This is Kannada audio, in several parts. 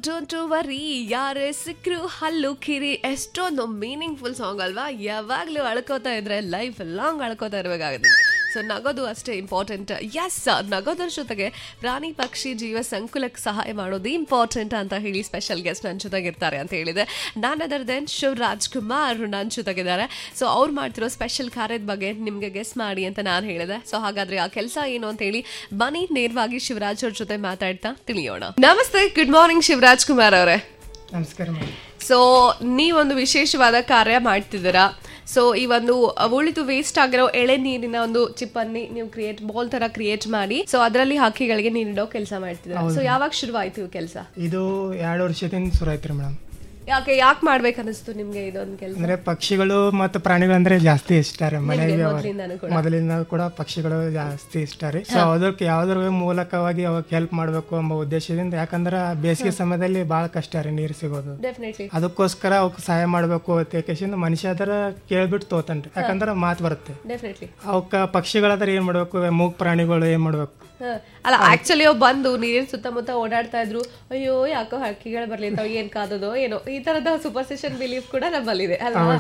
ಡೋಂಟ್ ವರಿ ಯಾರೇ ಸಿಕ್ರು ಹಲ್ಲು ಕಿರಿ. ಎಷ್ಟೊಂದು ಮೀನಿಂಗ್ಫುಲ್ ಸಾಂಗ್ ಅಲ್ವಾ? ಯಾವಾಗ್ಲೂ ಅಳ್ಕೋತಾ ಇದ್ರೆ ಲೈಫ್ ಲಾಂಗ್ ಅಳ್ಕೋತಾ ಇರ್ಬೇಕಾಗುತ್ತೆ. ಸೊ ನಗೋದು ಅಷ್ಟೇ ಇಂಪಾರ್ಟೆಂಟ್. ಎಸ್, ನಗೋದ್ರ ಜೊತೆಗೆ ಪ್ರಾಣಿ ಪಕ್ಷಿ ಜೀವ ಸಂಕುಲಕ್ಕೆ ಸಹಾಯ ಮಾಡೋದು ಇಂಪಾರ್ಟೆಂಟ್ ಅಂತ ಹೇಳಿ ಸ್ಪೆಷಲ್ ಗೆಸ್ಟ್ ನನ್ನ ಜೊತೆಗಿರ್ತಾರೆ ಅಂತ ಹೇಳಿದೆ. None other than Shivaraj Kumar ನನ್ನ ಜೊತೆಗಿದ್ದಾರೆ. ಸೊ ಅವ್ರು ಮಾಡ್ತಿರೋ ಸ್ಪೆಷಲ್ ಕಾರ್ಯದ ಬಗ್ಗೆ ನಿಮ್ಗೆ ಗೆಸ್ ಮಾಡಿ ಅಂತ ನಾನು ಹೇಳಿದೆ. ಸೊ ಹಾಗಾದ್ರೆ ಆ ಕೆಲಸ ಏನು ಅಂತ ಹೇಳಿ ಬನ್ನಿ ನೇರವಾಗಿ ಶಿವರಾಜ್ ಅವ್ರ ಜೊತೆ ಮಾತಾಡ್ತಾ ತಿಳಿಯೋಣ. ನಮಸ್ತೆ, ಗುಡ್ ಮಾರ್ನಿಂಗ್ ಶಿವರಾಜ್ ಕುಮಾರ್ ಅವರೇ. ನಮಸ್ಕಾರ. ಸೊ ನೀವೊಂದು ವಿಶೇಷವಾದ ಕಾರ್ಯ ಮಾಡ್ತಿದ್ದೀರಾ. ಸೊ ಈ ಒಂದು ಉಳಿದು ವೇಸ್ಟ್ ಆಗಿರೋ ಎಳೆ ನೀರಿನ ಒಂದು ಚಿಪ್ಪನ್ನಿ ನೀವು ಬಾಲ್ ತರ ಕ್ರಿಯೇಟ್ ಮಾಡಿ ಸೊ ಅದರಲ್ಲಿ ಹಕ್ಕಿಗಳಿಗೆ ನೀರಿಡೋ ಕೆಲಸ ಮಾಡ್ತಿದ್ದೀರಾ. ಸೊ ಯಾವಾಗ ಶುರು ಆಯ್ತು ಕೆಲಸ? ಇದು 2 ವರ್ಷದಿಂದ ಶುರು ಆಯ್ತು ಮೇಡಮ್. ಯಾಕೆ ಮಾಡ್ಬೇಕು ಅನಿಸ್ತು ನಿಮ್ಗೆ ಇದೊಂದು ಕೆಲಸ? ಅಂದ್ರೆ ಪಕ್ಷಿಗಳು ಮತ್ತು ಪ್ರಾಣಿಗಳಂದ್ರೆ ಜಾಸ್ತಿ ಇಷ್ಟ ರೀ ಮನೆಗೆ. ಮೊದಲಿಂದ ಕೂಡ ಪಕ್ಷಿಗಳು ಜಾಸ್ತಿ ಇಷ್ಟ ರೀ. ಸೊ ಅದಕ್ಕೆ ಯಾವ್ದ್ರ ಮೂಲಕವಾಗಿ ಅವಾಗ ಹೆಲ್ಪ್ ಮಾಡ್ಬೇಕು ಎಂಬ ಉದ್ದೇಶದಿಂದ, ಯಾಕಂದ್ರೆ ಬೇಸಿಗೆ ಸಮಯದಲ್ಲಿ ಬಹಳ ಕಷ್ಟ ರೀ ನೀರು ಸಿಗೋದು. ಅದಕ್ಕೋಸ್ಕರ ಅವಕ್ಕೆ ಸಹಾಯ ಮಾಡ್ಬೇಕು ಅಂತ ಮನುಷ್ಯ ಅದರ ಕೇಳ್ಬಿಟ್ಟು ತೋತನ್ರಿ. ಯಾಕಂದ್ರೆ ಮಾತು ಬರುತ್ತೆ. ಅವಕ್ಕ ಪಕ್ಷಿಗಳಾದ್ರೆ ಏನ್ ಮಾಡ್ಬೇಕು, ಮೂಗ್ ಪ್ರಾಣಿಗಳು ಏನ್ ಮಾಡ್ಬೇಕು ಅಲ್ಲ, ಆಕ್ಚುಲಿ ಅವ್ ಬಂದು ನೀರಿನ ಸುತ್ತಮುತ್ತ ಓಡಾಡ್ತಾ ಇದ್ರು. ಅಯ್ಯೋ ಯಾಕೋ ಹಕ್ಕಿಗಳು ಬರ್ಲಿಂತಾವ, ಏನ್ ಕಾದದೋ ಏನೋ, ಈ ತರದ ಸೂಪರ್ಸ್ಟಿಷನ್ ಬಿಲೀಫ್ ಕೂಡ ನಮ್ಮಲ್ಲಿದೆ ಅಲ್ವಾ?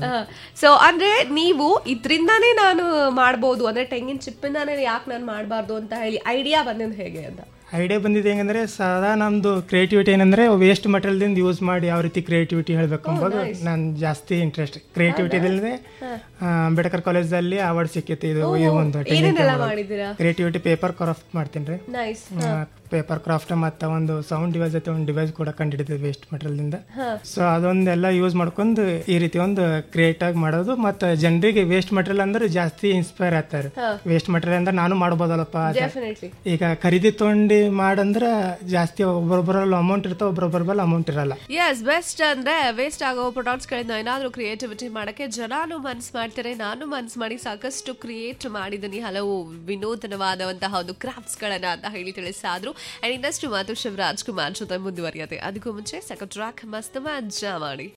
ಸೊ ಅಂದ್ರೆ ನೀವು ಇದ್ರಿಂದಾನೇ ನಾನು ಮಾಡ್ಬೋದು, ಅಂದ್ರೆ ತೆಂಗಿನ ಚಿಪ್ಪಿಂದಾನೇ ಯಾಕೆ ನಾನು ಮಾಡಬಾರ್ದು ಅಂತ ಹೇಳಿ ಐಡಿಯಾ ಬಂದಿದ್ದು ಹೇಗೆ ಅಂತ? ಐಡಿಯಾ ಬಂದಿದೆ ಹೆಂಗಂದ್ರೆ, ಸದಾ ನಮ್ದು ಕ್ರಿಯೇಟಿವಿಟಿ ಏನಂದ್ರೆ ವೇಸ್ಟ್ ಮಟೀರಿಯಲ್ದಿಂದ ಯೂಸ್ ಮಾಡಿ ಯಾವ ರೀತಿ ಕ್ರಿಯೇಟಿವಿಟಿ ಹೇಳ್ಬೇಕು ಅಂಬೋದು ನಾನು ಜಾಸ್ತಿ ಇಂಟ್ರೆಸ್ಟ್. ಕ್ರಿಯೇಟಿವಿಟಿದಲ್ಲದೆ ಅಂಬೇಡ್ಕರ್ ಕಾಲೇಜಲ್ಲಿ ಅವಾರ್ಡ್ ಸಿಕ್ಕಿತ್ತು. ಇದು ಒಂದು ಕ್ರಿಯೇಟಿವಿಟಿ ಪೇಪರ್ ಕ್ರಾಫ್ಟ್ ಮಾಡ್ತೀನಿ ರೀ. ಪೇಪರ್ ಕ್ರಾಫ್ಟ್ ಮತ್ತು ಒಂದು ಸೌಂಡ್ ಡಿವೈಸ್ ಐತೆ, ಒಂದು ಡಿವೈಸ್ ಕೂಡ ಕಂಡಿಡಿದ್ವಿ ವೇಸ್ಟ್ ಮಟೀರಿಯಲ್ದಿಂದ. ಸೊ ಅದೊಂದೆಲ್ಲ ಯೂಸ್ ಮಾಡ್ಕೊಂಡು ಈ ರೀತಿ ಒಂದು ಕ್ರಿಯೇಟ್ ಆಗಿ ಮಾಡೋದು. ಮತ್ತು ಜನರಿಗೆ ವೇಸ್ಟ್ ಮಟೀರಿಯಲ್ ಅಂದ್ರೆ ಜಾಸ್ತಿ ಇನ್ಸ್ಪೈರ್ ಆಗ್ತಾರೆ. ವೇಸ್ಟ್ ಮಟೀರಿಯಲ್ ಅಂದ್ರೆ ನಾನು ಮಾಡ್ಬೋದಲ್ಲಪ್ಪ. ಈಗ ಖರೀದಿ ತೊಗೊಂಡು ಮಾಡಂದ್ರೆ ಜಾಸ್ತಿ ಒಬ್ಬೊಬ್ಬರಲ್ಲಿ ಅಮೌಂಟ್ ಇರ್ತಾವ, ಒಬ್ಬೊಬ್ಬರಲ್ಲಿ ಅಮೌಂಟ್ ಇರಲ್ಲ. ಎಸ್, ಬೆಸ್ಟ್ ಅಂದ್ರೆ ವೇಸ್ಟ್ ಆಗೋ ಪ್ರಾಡಕ್ಟ್ಸ್ ಗಳಿಂದ ಏನಾದ್ರೂ ಕ್ರಿಯೇಟಿವಿಟಿ ಮಾಡಕ್ಕೆ ಜನಾನು ಮನ್ಸ್ ಮಾಡ್ತಾರೆ. ನಾನು ಮನ್ಸ್ ಮಾಡಿ ಸಾಕಷ್ಟು ಕ್ರಿಯೇಟ್ ಮಾಡಿದ್ದೀನಿ, ಹಲವು ವಿನೂತನವಾದಂತಹ ಒಂದು ಕ್ರಾಫ್ಟ್ಸ್ ಗಳನ್ನ ಅಂತ ಹೇಳಿ ತಿಳಿಸಾದ್ರು. ಇನ್ನಷ್ಟು ಮಾತು ಶಿವರಾಜ್ ಕುಮಾರ್ ಜೊತೆ ಮುಂದುವರಿಯತ್ತೆ. ಅದಕ್ಕೂ ಮುಂಚೆ ಸಖತ್ ಟ್ರ್ಯಾಕ್ ಮಸ್ತ್ ಮಜಾ ಮಾಡಿ.